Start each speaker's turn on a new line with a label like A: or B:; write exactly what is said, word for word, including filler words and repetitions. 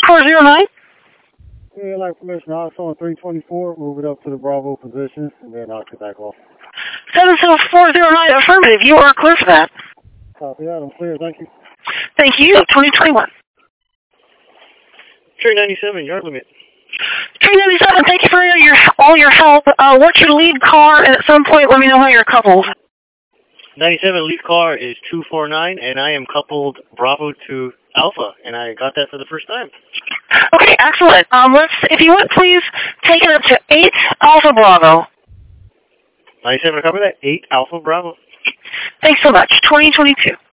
A: four zero nine?
B: Yeah, like permission. I saw on three twenty-four, move it up to the Bravo position, and then I'll get back off.
A: seven seven four zero nine, affirmative. You are clear for that.
B: Copy that. I'm clear. Thank you.
A: Thank you. twenty twenty-one.
C: three ninety-seven, yard limit.
A: three ninety-seven, thank you for your all your help. Uh, what's your lead car? And at some point, let me know how you're coupled.
C: ninety-seven, lead car is two four nine, and I am coupled Bravo to Alpha, and I got that for the first time.
A: Okay, excellent. Um, let's, if you would, please take it up to eight Alpha Bravo.
C: ninety-seven, cover that. eight Alpha Bravo.
A: Thanks so much. twenty twenty-two.